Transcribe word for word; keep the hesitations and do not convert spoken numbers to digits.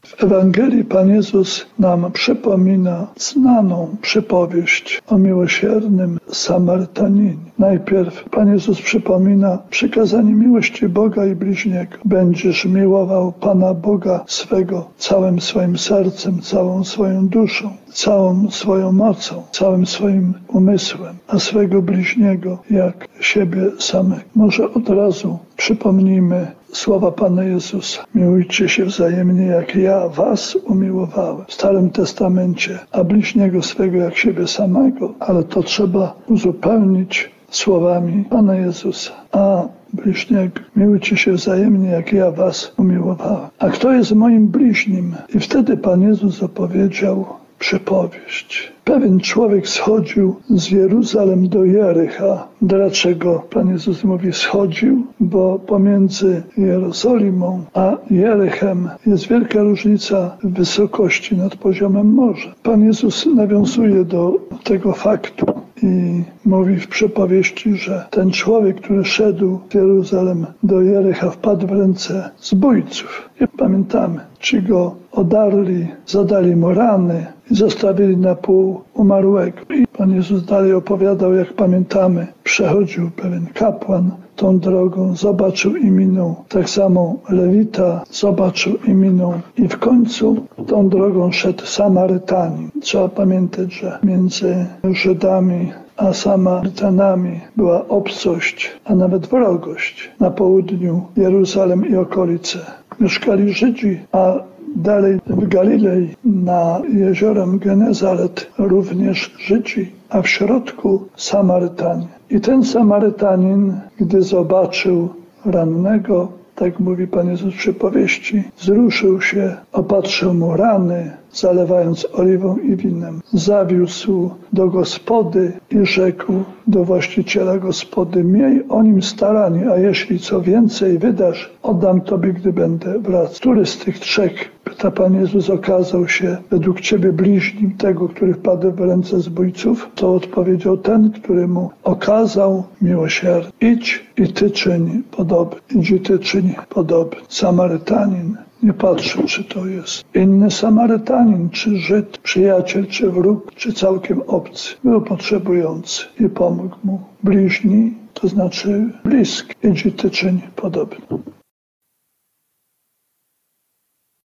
W Ewangelii Pan Jezus nam przypomina znaną przypowieść o miłosiernym Samarytaninie. Najpierw Pan Jezus przypomina przykazanie miłości Boga i bliźniego. Będziesz miłował Pana Boga swego całym swoim sercem, całą swoją duszą, całą swoją mocą, całym swoim umysłem, a swego bliźniego jak siebie samego. Może od razu przypomnijmy słowa Pana Jezusa. Miłujcie się wzajemnie, jak ja was umiłowałem. W Starym Testamencie, a bliźniego swego jak siebie samego, ale to trzeba uzupełnić słowami Pana Jezusa. A bliźniego, miłujcie się wzajemnie, jak ja was umiłowałem. A kto jest moim bliźnim? I wtedy Pan Jezus opowiedział przypowieść. Pewien człowiek schodził z Jeruzalem do Jericha. Dlaczego Pan Jezus mówi schodził? Bo pomiędzy Jerozolimą a Jerichem jest wielka różnica w wysokości nad poziomem morza. Pan Jezus nawiązuje do tego faktu i mówi w przypowieści, że ten człowiek, który szedł z Jeruzalem do Jericha, wpadł w ręce zbójców. I pamiętamy, ci go odarli, zadali mu rany i zostawili na pół umarłego. I Pan Jezus dalej opowiadał, jak pamiętamy, przechodził pewien kapłan tą drogą, zobaczył i minął. Tak samo Lewita zobaczył i minął. I w końcu tą drogą szedł Samarytanin. Trzeba pamiętać, że między Żydami a Samarytanami była obcość, a nawet wrogość. Na południu Jeruzalem i okolice mieszkali Żydzi, a dalej w Galilei, na jeziorem Genezaret, również Żydzi, a w środku Samarytanie. I ten Samarytanin, gdy zobaczył rannego, tak mówi Pan Jezus w przypowieści, wzruszył się, opatrzył mu rany, zalewając oliwą i winem. Zawiózł do gospody i rzekł do właściciela gospody: miej o nim staranie, a jeśli co więcej wydasz, oddam tobie, gdy będę wracał. Który z tych trzech, pyta Pan Jezus, okazał się według ciebie bliźnim tego, który wpadł w ręce zbójców? To odpowiedział ten, który mu okazał miłosierdzie. Idź i ty czyń podobnie. Idź i ty czyń podobnie. Samarytanin nie patrzył, czy to jest inny Samarytanin, czy Żyd, przyjaciel, czy wróg, czy całkiem obcy. Był potrzebujący i pomógł mu. Bliźni, to znaczy bliski. Idź i ty czyń podobnie.